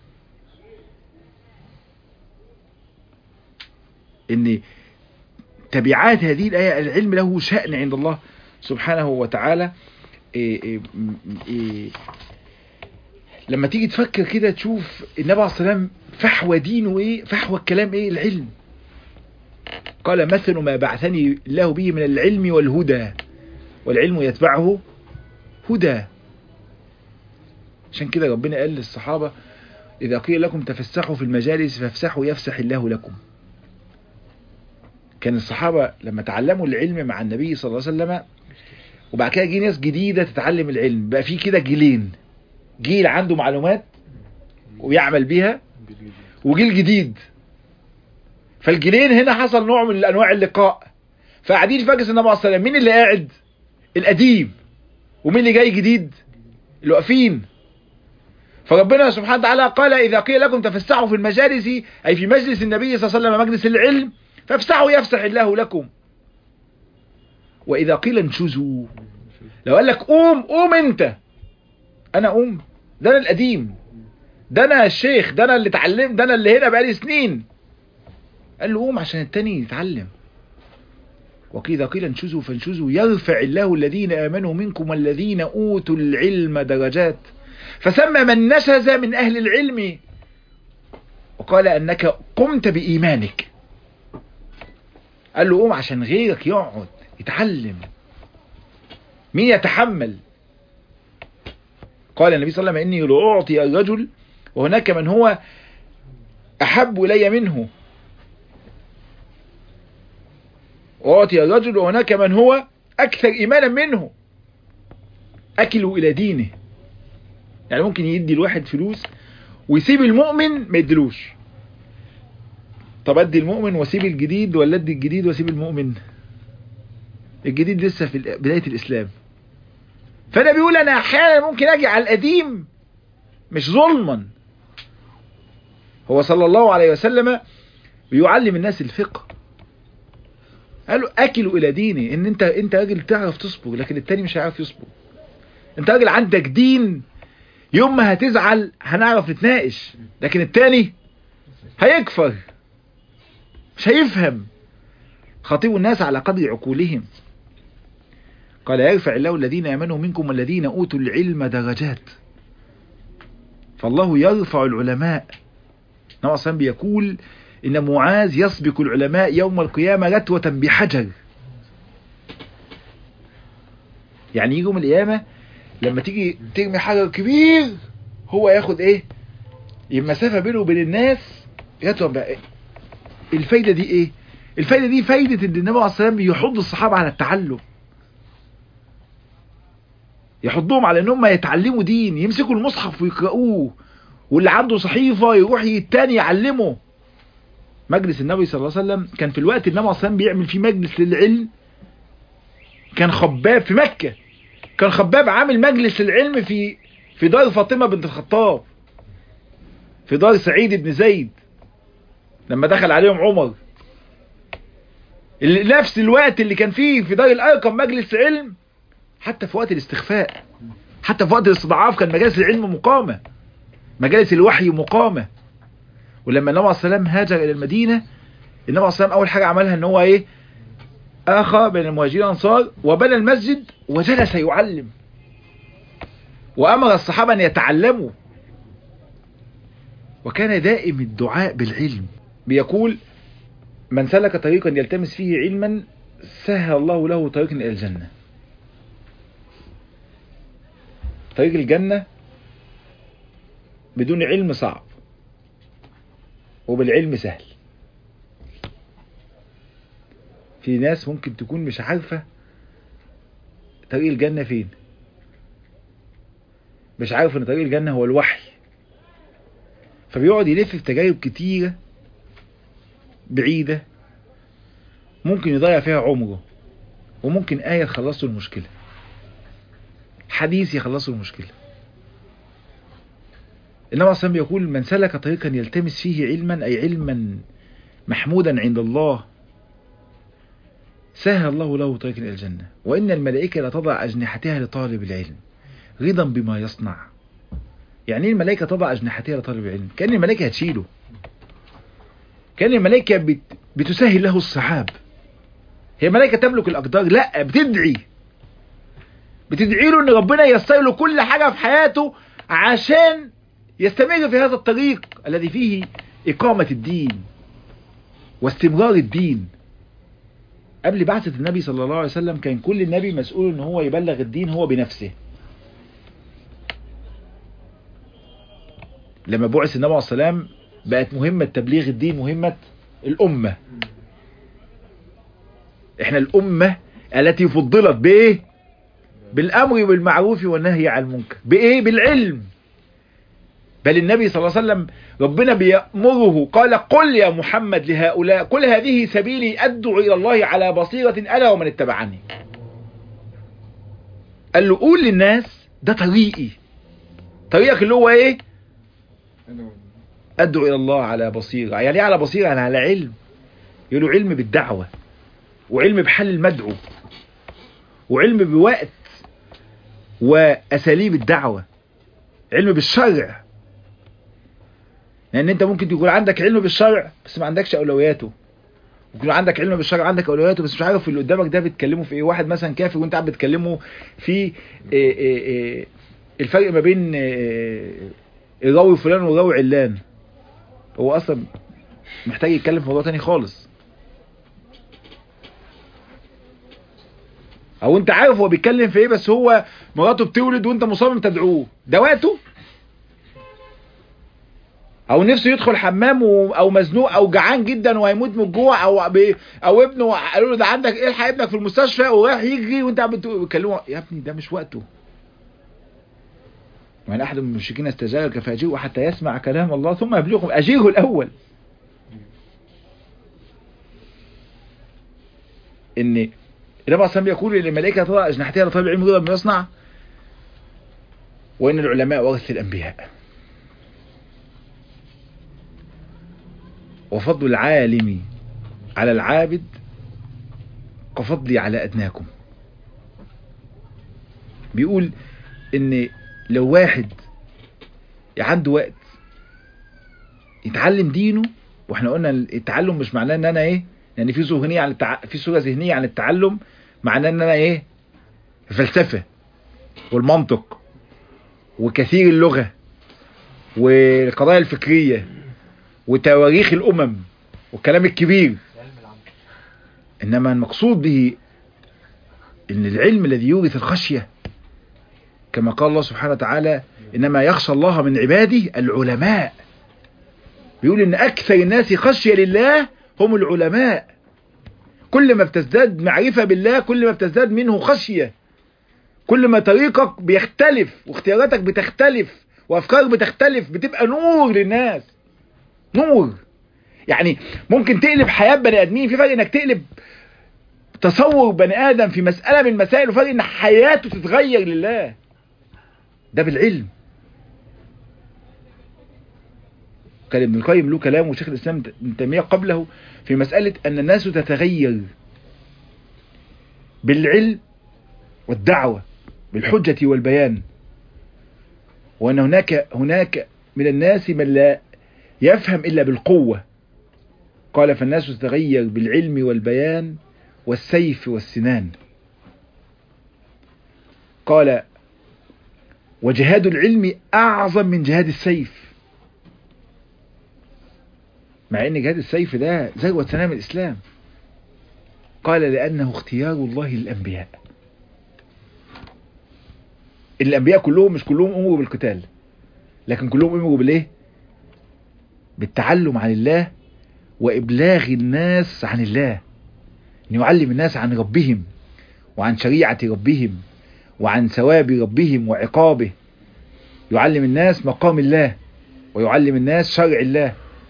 ان تبعات هذه الآية العلم له شأن عند الله سبحانه وتعالى. لما تيجي تفكر كده تشوف النبي عليه الصلاة والسلام فحوى دينه ايه، فحوى الكلام ايه؟ العلم. قال مثل ما بعثني الله به من العلم والهدى والعلم يتبعه هدى. عشان كده ربنا قال للصحابة إذا قيل لكم تفسحوا في المجالس فافسحوا يفسح الله لكم. كان الصحابة لما تعلموا العلم مع النبي صلى الله عليه وسلم وبعد كده جه ناس جديدة تتعلم العلم، بقى في كده جيلين، جيل عنده معلومات ويعمل بيها وجيل جديد. فالجيلين هنا حصل نوع من انواع اللقاء، فقاعدين في مجلس النبي عليه الصلاه والسلام، مين اللي قاعد؟ القديم. ومين اللي جاي جديد؟ اللي واقفين. فربنا سبحانه وتعالى قال إذا قيل لكم تفسحوا في المجالس، أي في مجلس النبي صلى الله عليه وسلم مجلس العلم، فافسحوا يفسح الله لكم. وإذا قيل انشزوا، لو قال لك قوم انت، أنا قوم؟ ده أنا القديم، ده أنا الشيخ، ده أنا اللي اتعلم، ده أنا اللي هنا بقالي سنين. قال له قوم عشان التاني يتعلم. وإذا قيل انشزوا فانشزوا يرفع الله الذين آمنوا منكم والذين أوتوا العلم درجات. فسمى من نشز من أهل العلم وقال أنك قمت بإيمانك. قال له قوم عشان غيرك يقعد يتعلم. مين يتحمل؟ قال النبي صلى الله عليه وسلم إني لأعطي الرجل وهناك من هو أحب إلي منه، أعطي الرجل وهناك من هو أكثر إيمانا منه، أكله إلى دينه. يعني ممكن يدي الواحد فلوس ويسيب المؤمن ما يدلوش. طب ادي المؤمن واسيب الجديد، ولا ادي الجديد واسيب المؤمن؟ الجديد لسه في بداية الإسلام. فأنا بيقول أنا أحيانا ممكن أجي على القديم مش ظلما. هو صلى الله عليه وسلم بيعلم الناس الفقه. قالوا أكلوا إلى ديني، إن أنت راجل تعرف تصبر لكن التاني مش هيعرف يصبر. أنت راجل عندك دين، يوم ما هتزعل هنعرف نتناقش، لكن التاني هيكفر مش هيفهم. خاطبوا الناس على قدر عقولهم. قال يرفع الله الذين آمنوا منكم والذين أوتوا العلم درجات. فالله يرفع العلماء. النبي أصلا بيقول إن معاذ يسبق العلماء يوم القيامة رتوة بحجر. يعني يوم القيامة لما تيجي ترمي حجر كبير هو ياخد ايه؟ المسافة بينه وبين الناس رتوة بقى. الفايدة دي ايه؟ الفايدة دي فايدة ان النبي عليه الصلاة والسلام يحض الصحابة على التعلم، يحضهم على انهم يتعلموا دين، يمسكوا المصحف ويقرأوه، واللي عنده صحيفة يروح التاني يعلمه. مجلس النبي صلى الله عليه وسلم كان في الوقت النبي عليه الصلاة والسلام بيعمل فيه مجلس للعلم. كان خباب في مكة، كان خباب عامل مجلس العلم في دار فاطمة بنت الخطاب، في دار سعيد بن زيد لما دخل عليهم عمر. نفس الوقت اللي كان فيه في دار الأرقم مجلس علم، حتى في وقت الاستخفاء، حتى في وقت الاستضعاف كان مجالس العلم مقامة، مجالس الوحي مقامة. ولما النبي عليه الصلاة والسلام هاجر إلى المدينة، النبي عليه الصلاة والسلام أول حاجة عملها إن هو إيه؟ آخى بين المهاجرين والأنصار وبنى المسجد وجلس يعلم، وأمر الصحابة أن يتعلموا. وكان دائم الدعاء بالعلم. بيقول من سلك طريقا يلتمس فيه علما سهل الله له طريقا إلى الجنة. طريق الجنة بدون علم صعب، وبالعلم سهل. في ناس ممكن تكون مش عارفة طريق الجنة فين، مش عارف ان طريق الجنة هو الوحي، فبيقعد يلف في تجارب كتيرة بعيدة ممكن يضيع فيها عمره، وممكن آية تخلصه المشكلة، حديث يخلصه المشكلة. النبي صلى الله عليه وسلم يقول من سلك طريقا يلتمس فيه علما، أي علما محمودا عند الله، سهل الله له طريقا إلى الجنة، وإن الملائكة لتضع أجنحتها لطالب العلم. رضا بما يصنع. يعني الملائكة تضع أجنحتها لطالب العلم، كأن الملائكة هتشيله، كأن الملائكة بتسهل له الصحاب. هي ملائكة تملك الأقدار؟ لا، بتدعي له ان ربنا ييسر له كل حاجة في حياته عشان يستمر في هذا الطريق الذي فيه إقامة الدين واستمرار الدين. قبل بعثة النبي صلى الله عليه وسلم كان كل النبي مسؤول ان هو يبلغ الدين هو بنفسه. لما بعث النبي عليه السلام بقت مهمة تبليغ الدين مهمة الأمة. احنا الأمة التي فضلت بإيه؟ بالأمر بالمعروف والنهي عن المنكر. بإيه؟ بالعلم. بل النبي صلى الله عليه وسلم ربنا بيأمره قال قل يا محمد لهؤلاء قل هذه سبيلي أدعو إلى الله على بصيرة أنا ومن اتبعني. قال له قول للناس ده طريقي، طريقك اللي هو ايه؟ أدعو إلى الله على بصيرة. يعني على بصيرة؟ يعني على علم. يقولوا علم بالدعوة، وعلم بحل المدعو، وعلم بوقت وأساليب الدعوة، علم بالشرع. لأن أنت ممكن تكون عندك علم بالشرع بس ما عندكش أولوياته، ممكن عندك علم بالشرع عندك أولوياته بس مش عارف اللي قدامك ده بيتكلموا في إيه. واحد مثلا كافر وأنت قاعد بتكلمه في الفرق ما بين الراوي فلان والراوي علان، هو أصلا محتاج يتكلم في موضوع تاني خالص. او انت عارف هو بيتكلم في ايه بس هو مراته بتولد وانت مصمم تدعوه، ده وقته. او نفسه يدخل حمام او مزنوق او جعان جدا وهيموت من الجوع او ابنه قالوا له ده عندك ايه، الحق ابنك في المستشفى ورايح يجري وانت بتكلمه. يا ابني ده مش وقته. وان احد من المشركين استجارك فاجره حتى يسمع كلام الله ثم يبلغكم. اجيره الاول. ان النبي صلى الله عليه وسلم يقول ان الملائكه تضع اجنحتها لطالب العلم رضا بما يصنع، وان العلماء ورث الانبياء، وفضل العالم على العابد كفضلي على ادناكم. بيقول ان لو واحد عنده وقت يتعلم دينه، واحنا قلنا التعلم مش معناه ان انا ايه، يعني في صورة ذهنية عن في صورة ذهنية عن التعلم معناه ان انا ايه، الفلسفة والمنطق وكثير اللغة والقضايا الفكرية وتواريخ الامم والكلام الكبير. انما المقصود به ان العلم الذي يورث الخشية، كما قال الله سبحانه وتعالى انما يخشى الله من عباده العلماء. بيقول ان اكثر الناس خشية لله هم العلماء. كل ما بتزداد معرفة بالله كل ما بتزداد منه خشية، كل ما طريقك بيختلف واختياراتك بتختلف وافكارك بتختلف، بتبقى نور للناس. نور. يعني ممكن تقلب حياة بني ادمين، في فرق انك تقلب تصور بني ادم في مسألة من المسائل، وفرق ان حياته تتغير لله. ده بالعلم. كان ابن القيم له كلام وشيخ الاسلام ابن تيمية قبله في مسألة ان الناس تتغير بالعلم والدعوة بالحجة والبيان، وان هناك من الناس من لا يفهم الا بالقوة. قال فالناس تتغير بالعلم والبيان والسيف والسنان. قال وجهاد العلم اعظم من جهاد السيف، مع ان جهاد السيف ده ذروة سنام الاسلام. قال لانه اختيار الله للانبياء. الانبياء كلهم مش كلهم امروا بالقتال، لكن كلهم امروا بالايه؟ بالتعلم عن الله وابلاغ الناس عن الله، ان يعلم الناس عن ربهم وعن شريعة ربهم وعن ثواب ربهم وعقابه. يعلم الناس مقام الله ويعلم الناس شرع الله.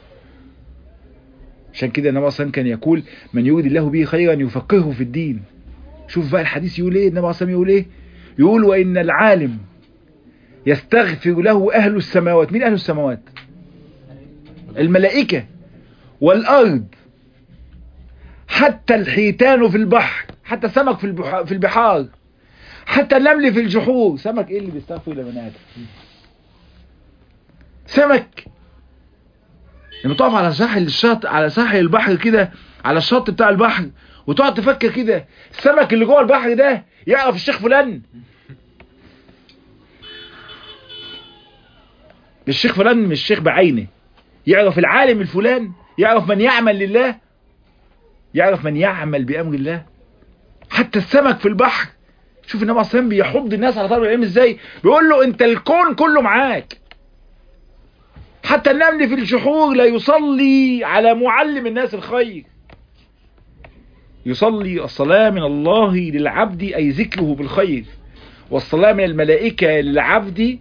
عشان كده النبي صلى الله عليه وسلم كان يقول من يريد الله به خيرا يفقهه في الدين. شوف بقى الحديث يقول ايه، النبي صلى الله عليه وسلم يقول ايه؟ يقول وان العالم يستغفر له اهل السماوات. مين اهل السماوات؟ الملائكة والارض، حتى الحيتان في البحر، حتى السمك في البحار، حتى النمل في الجحور. سمك ايه اللي بيستغفر لبني ادم؟ سمك لما تقف على ساحل الشط، على ساحل البحر كده، على الشط بتاع البحر، وتقعد تفكر كده، السمك اللي جوه البحر ده يعرف الشيخ فلان؟ الشيخ فلان مش الشيخ بعينه، يعرف العالم الفلان، يعرف من يعمل لله، يعرف من يعمل بأمر الله. حتى السمك في البحر، شوف النبي عليه الصلاة والسلام بيحض الناس على طلب العلم ازاي، بيقول له انت الكون كله معاك. حتى النمل في الجحور لا يصلي على معلم الناس الخير. يصلي الصلاة من الله للعبد أي ذكره بالخير، والصلاة من الملائكة للعبد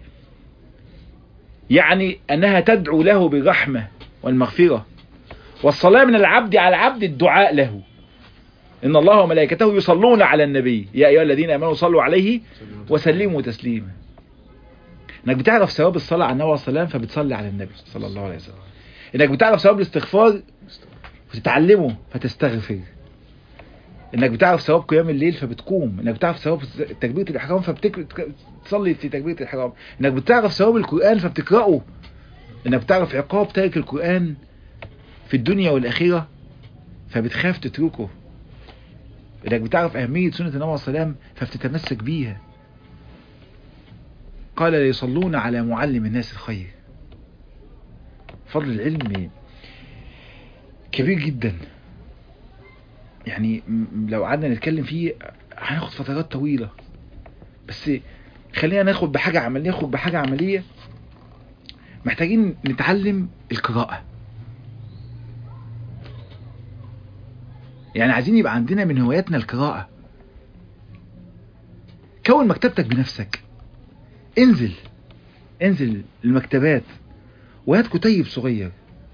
يعني أنها تدعو له بالرحمة والمغفرة، والصلاة من العبد على العبد الدعاء له. إن الله وملائكته يصلون على النبي يا أيها الذين آمنوا صلوا عليه وسلموا تسليما. إنك بتعرف ثواب الصلاة على النبي عليه الصلاة والسلام فبتصلي على النبي صلى الله عليه وسلم. إنك بتعرف ثواب الاستغفار فتتعلمه فتستغفر. إنك بتعرف ثواب قيام الليل فبتقوم. إنك بتعرف ثواب تكبيرة الإحرام فبتصلي في تكبيرة الإحرام. إنك بتعرف ثواب القرآن فبتقرأه. إنك بتعرف عقاب تارك القرآن في الدنيا والآخرة فبتخاف تتركه. إنك بتعرف أهمية سنة النبي عليه الصلاة والسلام فبتتمسك بيها. قال لا يصلون على معلم الناس الخير. فضل العلم كبير جدا، يعني لو قعدنا نتكلم فيه هناخد فترات طويلة، بس خلينا ناخد بحاجة عملية. محتاجين نتعلم القراءة. يعني عايزين يبقى عندنا من هواياتنا القراءة. كون مكتبتك بنفسك، انزل المكتبات وهات كتيب صغير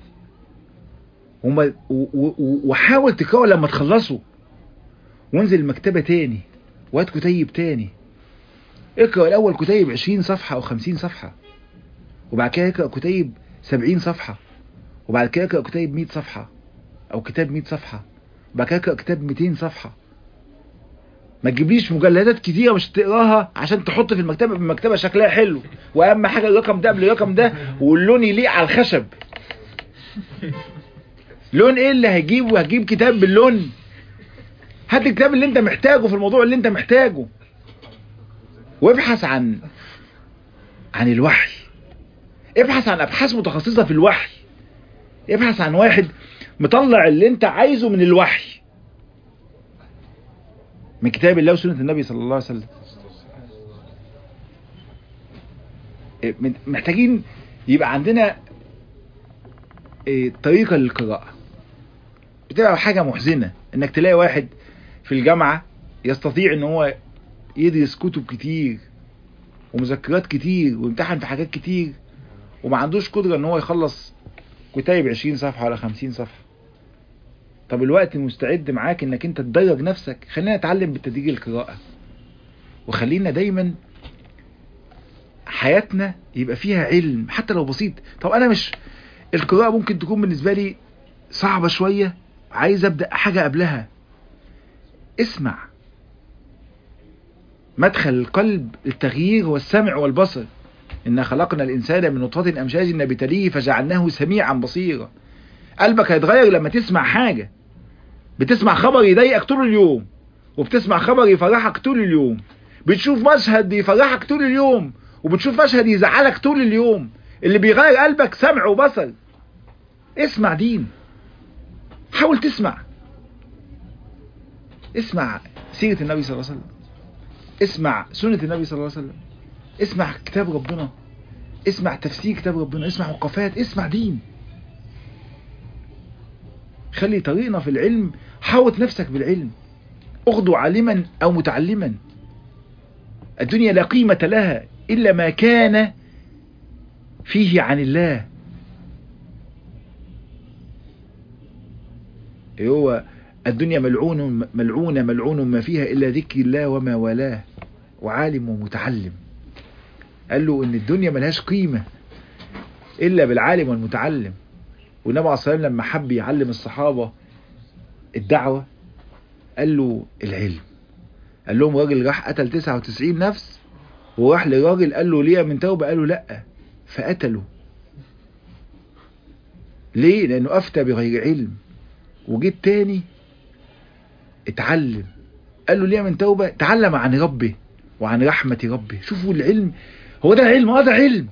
وحاول تقرأ لما تخلصه، وانزل المكتبة تاني وهات كتيب تاني. اقرأ الأول كتيب 20 صفحة أو 50 صفحة، وبعد كده اقرأ كتيب 70 صفحة، وبعد كده اقرأ كتيب 100 صفحة أو كتاب 100 صفحة، وبعد كده اقرأ كتاب 200 صفحة. ما تجيبليش مجلدات كتيرة مش تقراها عشان تحط في المكتبة شكلها حلو، وأهم حاجة الرقم ده قبل الرقم ده، واللون يليق على الخشب. لون ايه اللي هجيبه؟ هجيب كتاب باللون؟ هات الكتاب اللي انت محتاجه في الموضوع اللي انت محتاجه، وابحث عن الوحي. ابحث عن ابحاث متخصصة في الوحي. ابحث عن واحد مطلع اللي انت عايزه من الوحي، من كتاب الله وسنة النبي صلى الله عليه وسلم. محتاجين يبقى عندنا طريقة للقراءة. بتبقى حاجة محزنة انك تلاقي واحد في الجامعة يستطيع ان هو يدرس كتب كتير ومذكرات كتير ويمتحن في حاجات كتير، وما عندوش قدرة ان هو يخلص كتاب 20 صفحة ولا 50 صفحة. طب الوقت مستعد معاك انك انت تدرج نفسك. خلينا نتعلم بالتدريج القراءة، وخلينا دايما حياتنا يبقى فيها علم حتى لو بسيط. طب انا مش، القراءة ممكن تكون بالنسبة لي صعبة شوية، عايز ابدأ حاجة قبلها. اسمع. مدخل القلب التغيير والسمع والبصر. إنا خلقنا الإنسان من نطفة أمشاج نبتليه فجعلناه سميعا بصيرا. قلبك هيتغير لما تسمع حاجة. بتسمع خبر يضايقك طول اليوم، وبتسمع خبر يفرحك طول اليوم، بتشوف مشهد يفرحك طول اليوم، وبتشوف مشهد يزعلك طول اليوم. اللي بيغير قلبك سمع وبصر. اسمع دين، حاول تسمع. اسمع سيرة النبي صلى الله عليه وسلم، اسمع سنة النبي صلى الله عليه وسلم، اسمع كتاب ربنا، اسمع تفسير كتاب ربنا، اسمع وقفات، اسمع دين. خلي طريقنا في العلم، حاوط نفسك بالعلم. اغدو عالما او متعلما. الدنيا لا قيمة لها الا ما كان فيه عن الله. هو الدنيا ملعون ما فيها إلا ذكر الله وما والاه وعالم ومتعلم. قال له إن الدنيا ملهاش قيمة إلا بالعالم والمتعلم. والنبي عليه الصلاة والسلام لما حب يعلم الصحابة الدعوة قال له العلم، قال لهم راجل راح قتل 99 نفس، وراح لراجل قال له ليه من توبة، قال له لا، فقتله. ليه؟ لانه افتى بغير علم. وجيت تاني اتعلم، قال له ليه من توبة، تعلم عن ربه وعن رحمة ربه. شوفوا العلم، هو ده علم، هذا علم،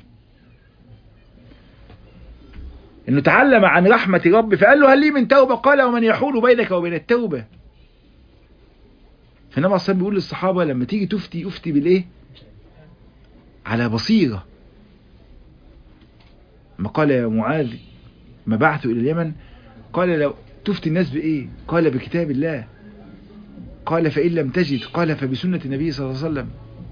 انه تعلم عن رحمة ربه. فقال له هل لي من توبة، قال ومن يحول بينك وبين التوبة. فالنبي عليه بيقول للصحابة لما تيجي تفتي، افتي بالايه؟ على بصيرة. ما قال يا معاذ ما بعثوا الى اليمن، قال لو تفتي الناس بايه؟ قال بكتاب الله. قال فإن لم تجد، قال فبسنة النبي صلى الله عليه وسلم.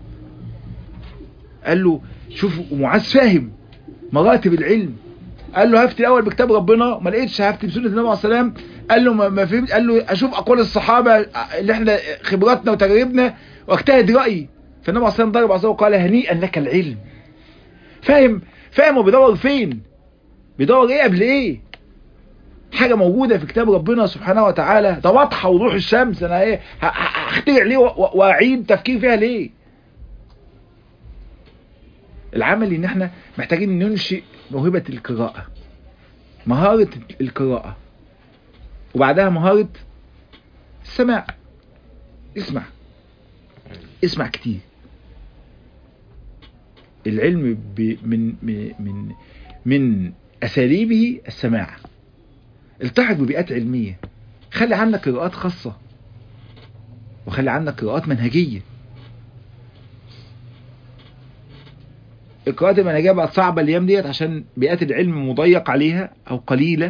قال له شوف، معاذ فاهم مراتب العلم. قال له هفتي الاول بكتاب ربنا، ما لقيتش هفتي بسنة النبي عليه السلام. قال له ما فهمت. قال له اشوف اقوال الصحابة اللي احنا خبراتنا وتجاربنا واجتهد رأيي. فالنبي عليه السلام ضرب عصاه وقال هنيئا لك العلم. فاهم وبيدور فين، بيدور ايه قبل ايه. حاجة موجودة في كتاب ربنا سبحانه وتعالى، ده واضحة وضوح الشمس. انا ايه هخترع ليه واعيد تفكير فيها ليه؟ العمل ان احنا محتاجين ننشئ موهبة القراءة، مهارة القراءة، وبعدها مهارة السماع. اسمع كتير. العلم من اساليبه السماع. التحق ببيئات علمية، خلي عندك قراءات خاصة، وخلي عندك قراءات منهجية. القراءات المنهجية بقت صعبة الايام ديت عشان بيئات العلم مضيق عليها او قليلة.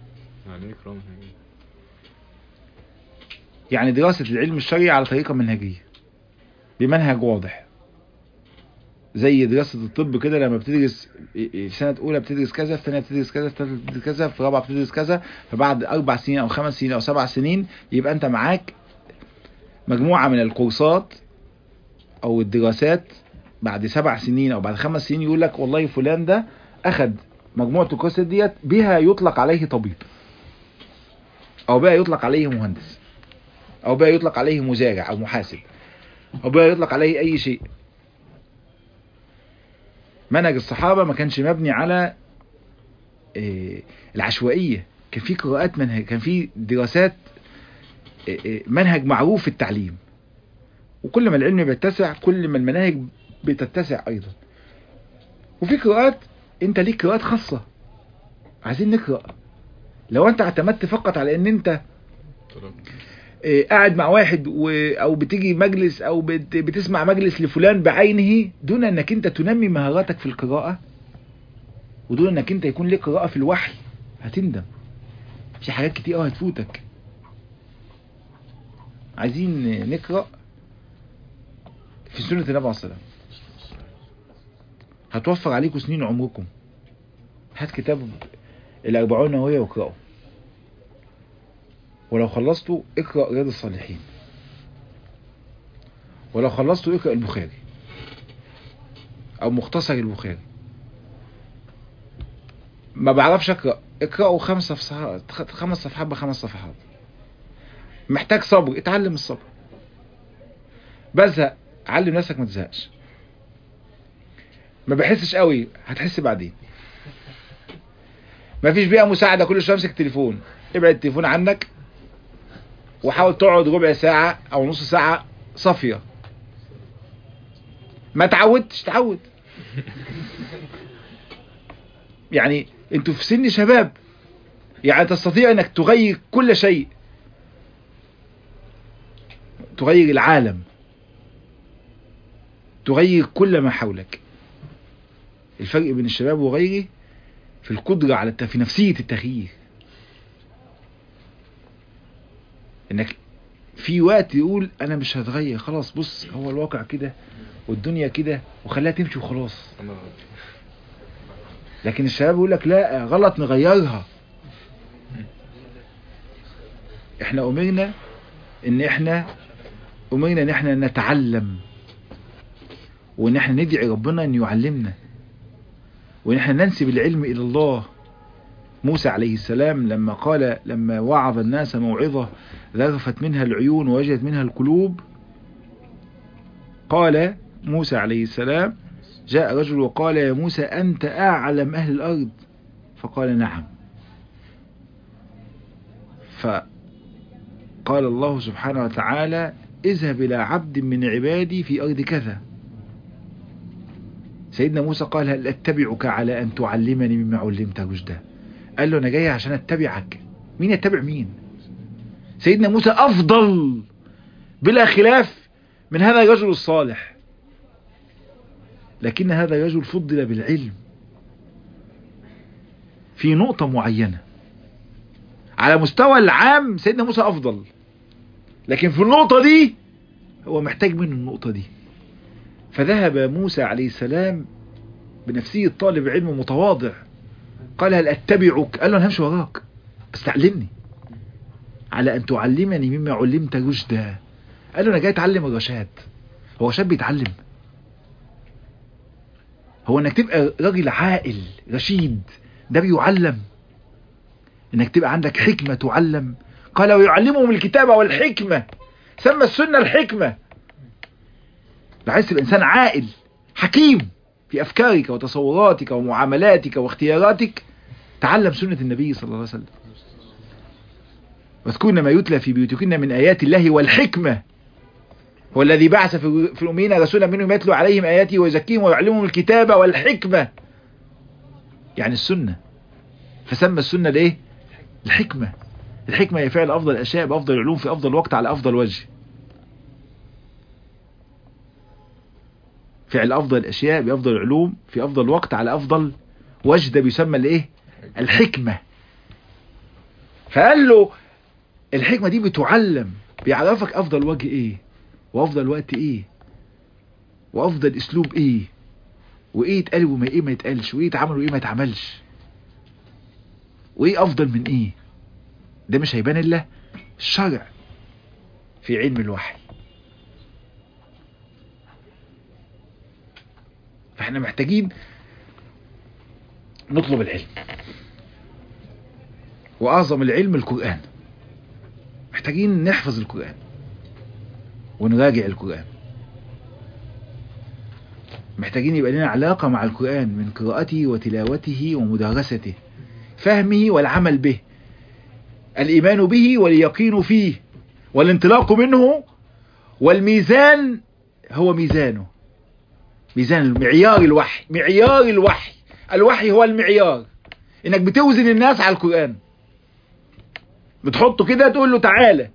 يعني دراسة العلم الشرعي على طريقة منهجية بمنهج واضح، زي دراسة الطب كده. لما بتدرس في سنة اولى بتدرس كذا، في ثانية بتدرس كذا، في ثالثة بتدرس كذا، في رابعة بتدرس كذا. فبعد 4 سنين او 5 سنين او 7 سنين يبقى انت معاك مجموعة من الكورسات او الدراسات. بعد 7 سنين او بعد 5 سنين يقول لك والله فلان ده اخذ مجموعة الكورسات ديت، بها يطلق عليه طبيب، او بها يطلق عليه مهندس، او بها يطلق عليه مزارع او محاسب، او بها يطلق عليه اي شيء. منهج الصحابة ما كانش مبني على العشوائية. كان في قراءات منهج، كان في دراسات، منهج معروف في التعليم. وكل ما العلم بيتسع كل ما المناهج بتتسع ايضا. وفي قراءات انت ليك قراءات خاصة، عايزين نقرأ. لو انت اعتمدت فقط على ان انت قاعد مع واحد او بتيجي مجلس او بتسمع مجلس لفلان بعينه، دون انك انت تنمي مهاراتك في القراءة، ودون انك انت يكون لك قراءة في الوحي، هتندم. في حاجات كتير هتفوتك. عايزين نقرأ في سنة النبي عليه الصلاة والسلام، هتوفر عليكم سنين عمركم. هات كتاب 40 نووية واقرأه، ولو خلصتوا اقرأ رياض الصالحين، ولو خلصتوا اقرأ البخاري او مختصر البخاري. ما بعرفش اقرأوا 5 صفحات، 5 صفحات ب5 صفحات. محتاج صبر، اتعلم الصبر. بزهق، علم نفسك ما تزهقش. ما بحسش قوي، هتحس بعدين. ما فيش بيئة مساعدة، كل شويه امسك تليفون، ابعد التليفون عنك وحاول تقعد ربع ساعة او نص ساعة صافية. ما تعودتش، تعود. يعني انتوا في سن شباب، يعني تستطيع انك تغير كل شيء، تغير العالم، تغير كل ما حولك. الفرق بين الشباب وغيره في القدرة على في نفسية التغيير. انك في وقت يقول انا مش هتغير خلاص، بص هو الواقع كده والدنيا كده وخليها تمشي وخلاص. لكن الشباب يقول لك لا، غلط، نغيرها. احنا امرنا ان احنا نتعلم، وان احنا ندعي ربنا ان يعلمنا، وان احنا ننسب العلم الى الله. موسى عليه السلام لما وعظ الناس موعظة ذرفت منها العيون ووجلت منها القلوب، قال موسى عليه السلام: جاء رجل وقال: يا موسى أنت أعلم أهل الأرض؟ فقال: نعم. فقال الله سبحانه وتعالى: اذهب إلى عبد من عبادي في أرض كذا. سيدنا موسى قال: هل أتبعك على أن تعلمني مما علمت رشدا؟ قال له: أنا جاي عشان أتبعك. مين يتبع مين؟ سيدنا موسى أفضل بلا خلاف من هذا الرجل الصالح، لكن هذا الرجل فضل بالعلم في نقطة معينة. على مستوى العام سيدنا موسى أفضل، لكن في النقطة دي هو محتاج منه النقطة دي. فذهب موسى عليه السلام بنفسه الطالب علم متواضع، قال: هل أتبعك؟ قال له: أنا همشي وراك بس تعلمني، على أن تعلمني مما علمت رشدا. قال له: أنا جاي أتعلم الرشاد. هو رشاد بيتعلم؟ هو انك تبقى راجل عاقل رشيد ده بيعلم؟ انك تبقى عندك حكمة تعلم؟ قال: ويعلمهم الكتابة والحكمة. سمى السنة الحكمة. لو عايز تبقى انسان عاقل حكيم في افكارك وتصوراتك ومعاملاتك واختياراتك، تعلم سنة النبي صلى الله عليه وسلم. واذكرن ما يتلى في بيوتكن من آيات الله والحكمة، هو الذي بعث في الأميين رسولا منهم يتلو عليهم آياته ويزكيهم ويعلمهم الكتابة والحكمة، يعني السنة. فسمى السنة ليه؟ الحكمة. الحكمة هي فعل أفضل الأشياء بأفضل العلوم في أفضل وقت على أفضل وجه. فعل أفضل الأشياء بأفضل العلوم في أفضل وقت على أفضل وجه، ده بيسمى الإيه؟ الحكمة. فقال له الحكمة دي بتعلم، بيعرفك أفضل وجه إيه، وأفضل وقت إيه، وأفضل أسلوب إيه، وإيه يتقال وما إيه ما يتقالش، وإيه يتعمل وإيه ما يتعملش، وإيه أفضل من إيه. ده مش هيبان إلا الشرع في علم الوحي. فإحنا محتاجين نطلب العلم، وأعظم العلم القرآن. محتاجين نحفظ القرآن ونراجع القرآن. محتاجين يبقى لنا علاقة مع القرآن من قراءته وتلاوته ومدارسته، فهمه والعمل به، الإيمان به واليقين فيه، والانطلاق منه، والميزان هو ميزانه، ميزان المعيار الوحي، معيار الوحي. الوحي هو المعيار، انك بتوزن الناس على القرآن، بتحطه كده تقول له تعالى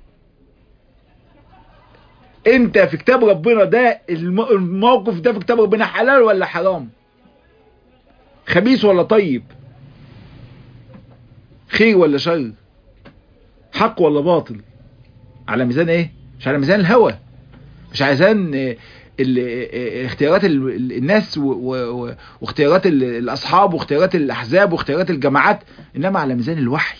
انت في كتاب ربنا ده، الموقف ده في كتاب ربنا حلال ولا حرام، خبيث ولا طيب، خير ولا شر، حق ولا باطل، على ميزان ايه؟ مش على ميزان الهوى، مش على ميزان اختيارات الناس واختيارات الاصحاب واختيارات الاحزاب واختيارات الجماعات، انما على ميزان الوحي.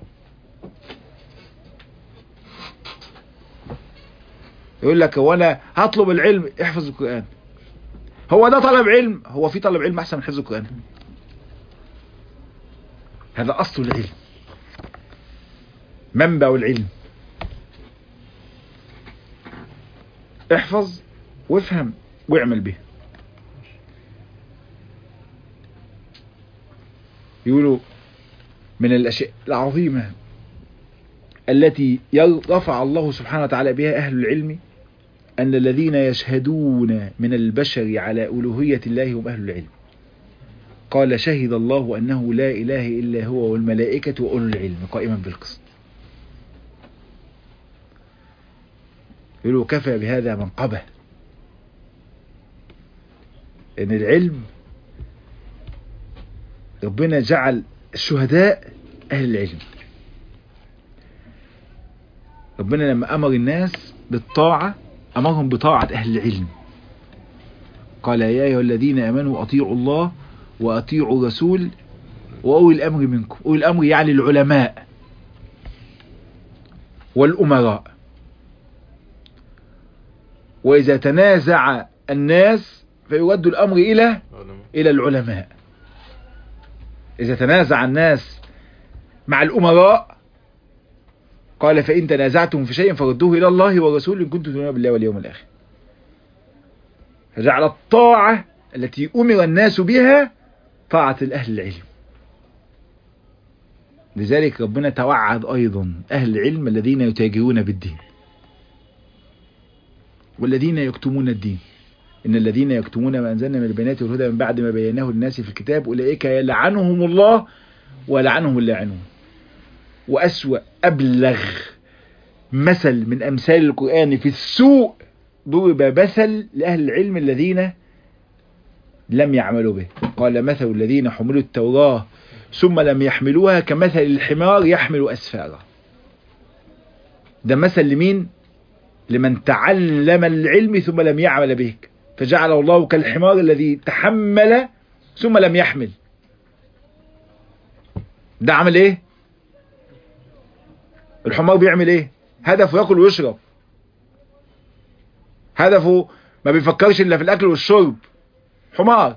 يقول لك هو انا هطلب العلم، احفظ القرآن. هو ده طلب علم؟ هو في طلب علم احسن من حفظ القرآن؟ هذا اصل العلم، منبع العلم. احفظ وافهم واعمل به. يقولوا من الاشياء العظيمة التي رفع الله سبحانه وتعالى بها اهل العلم أن الذين يشهدون من البشر على ألوهية الله هم أهل العلم. قال: شهد الله أنه لا إله إلا هو والملائكة وأولو العلم قائما بالقسط. يقولوا كفى بهذا منقبة، إن العلم ربنا جعل الشهداء أهل العلم. ربنا لما أمر الناس بالطاعة أمرهم بطاعة أهل العلم. قال: يا أيها الذين آمنوا أطيعوا الله وأطيعوا الرسول وأولي الأمر منكم. أولي الأمر يعني العلماء والأمراء. وإذا تنازع الناس فيرد الأمر إلى العلماء. إذا تنازع الناس مع الأمراء قال: فإن تنازعتم في شيء فردوه إلى الله والرسول إن كنتم تؤمنون بالله واليوم الآخر. فجعل الطاعة التي أمر الناس بها طاعة الأهل العلم. لذلك ربنا توعد أيضا أهل العلم الذين يتاجرون بالدين والذين يكتمون الدين. إن الذين يكتمون ما أنزلنا من البينات والهدى من بعد ما بيناه للناس في الكتاب أولئك يلعنهم الله ولعنهم اللاعنون. وأسوأ أبلغ مثل من أمثال القرآن في السوء ضرب مثل لأهل العلم الذين لم يعملوا به. قال مثل الذين حملوا التوراة ثم لم يحملوها كمثل الحمار يحمل أسفارا. ده مثل لمين؟ لمن تعلم العلم ثم لم يعمل به فجعل الله كالحمار الذي تحمل ثم لم يحمل. ده عمل ايه؟ الحمار بيعمل ايه؟ هدفه ياكل ويشرب، هدفه ما بيفكرش الا في الاكل والشرب. حمار.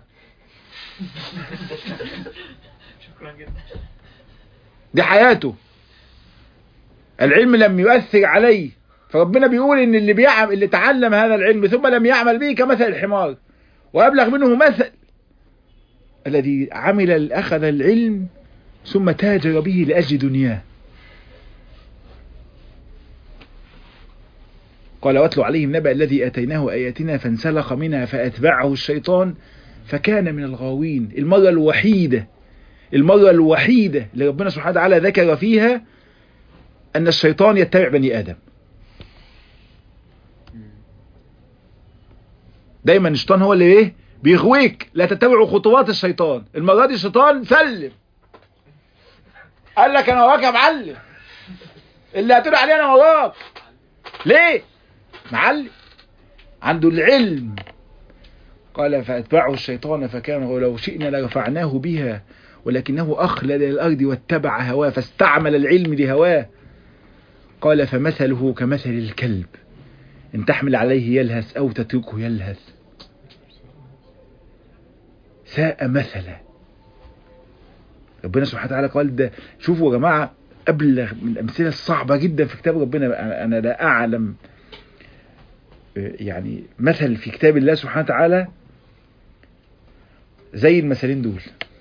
شكرا جدا. دي حياته. العلم لم يؤثر عليه، فربنا بيقول ان اللي تعلم هذا العلم ثم لم يعمل به كمثل الحمار. وابلغ منه مثل الذي اخذ العلم ثم تاجر به لاجل دنياه. قال واتل عليهم نبأ الذي اتيناه اياتنا فانسلخ منها فاتبعه الشيطان فكان من الغاوين. المرة الوحيدة اللي ربنا سبحانه وتعالى ذكر فيها ان الشيطان يتبع بني ادم. دايما الشيطان هو اللي ايه بيغويك، لا تتبعوا خطوات الشيطان. المرة دي الشيطان سلم، قال لك انا وراك يا معلم، اللي هتقول عليه انا وراك. ليه؟ معلم عنده العلم. قال فاتبعه الشيطان فكان ولو شئنا لرفعناه بها ولكنه اخلد الى الارض واتبع هواه فاستعمل العلم لهواه. قال فمثله كمثل الكلب ان تحمل عليه يلهث او تتركه يلهث ساء مثلا. ربنا سبحانه وتعالى قال ده. شوفوا يا جماعة أبلغ من الأمثلة الصعبة جدا في كتاب ربنا. أنا لا أعلم يعني مثل في كتاب الله سبحانه وتعالى زي المثلين دول.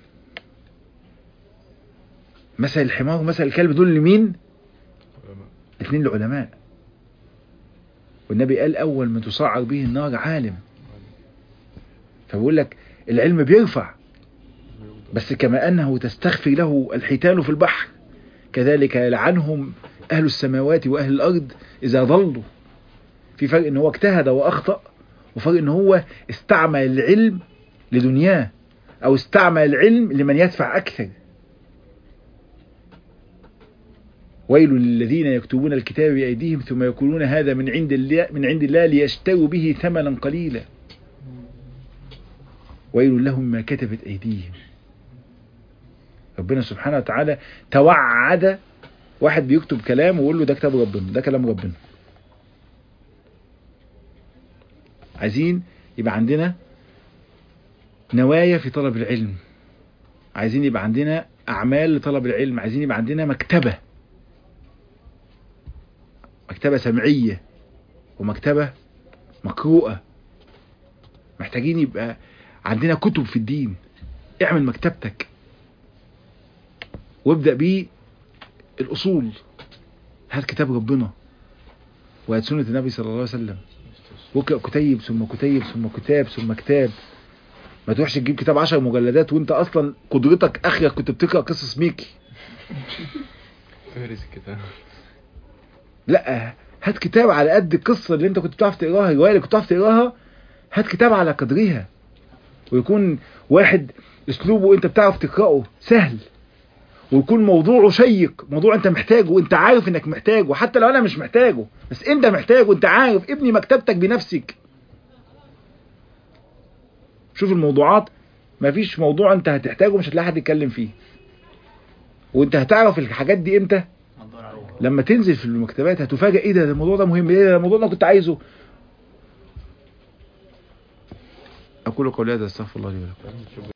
مثل الحمار ومثل الكلب دول لمين؟ الاثنين العلماء. والنبي قال أول من تصعر به النار عالم. فبقول لك العلم بيرفع، بس كما أنه تستخفي له الحيتان في البحر كذلك يلعنهم أهل السماوات وأهل الأرض إذا ضلوا. في فرق إن هو اجتهد وأخطأ، وفرق إن هو استعمل العلم لدنياه أو استعمل العلم لمن يدفع أكثر. ويل للذين يكتبون الكتاب بأيديهم ثم يقولون هذا من عند الله ليشتروا به ثمنا قليلا ويل لهم ما كتبت أيديهم. ربنا سبحانه وتعالى توعد واحد بيكتب كلام ويقول له ده كتاب ربنا، ده كلام ربنا. عايزين يبقى عندنا نوايا في طلب العلم، عايزين يبقى عندنا أعمال لطلب العلم، عايزين يبقى عندنا مكتبة سمعية ومكتبة مقروءة. محتاجين يبقى عندنا كتب في الدين. اعمل مكتبتك وابدأ بيه الأصول. هات كتاب ربنا وهات سنة النبي صلى الله عليه وسلم، واقرأ كتيب ثم كتيب ثم كتاب ثم كتاب. ما تروحش تجيب كتاب 10 مجلدات وانت اصلا قدرتك اخرك كنت بتقرأ قصص ميكي. فهرس الكتاب. لا، هات كتاب على قد القصة اللي انت كنت بتعرف تقراها، الرواية اللي كنت بتعرف تقراها. هات كتاب على قدرها، ويكون واحد اسلوبه انت بتعرف تقرأه سهل، ويكون موضوعه شيق، موضوع انت محتاجه وانت عارف انك محتاجه، حتى لو انا مش محتاجه بس انت محتاجه وانت عارف. ابني مكتبتك بنفسك. شوف الموضوعات، مفيش موضوع انت هتحتاجه مش هتلاقي حد يتكلم فيه، وانت هتعرف الحاجات دي امتى؟ لما تنزل في المكتبات هتفاجئ ايه ده الموضوع ده مهم، ايه ده الموضوع ده كنت عايزه. اقول قولي هذا استغفر الله لي ولكم.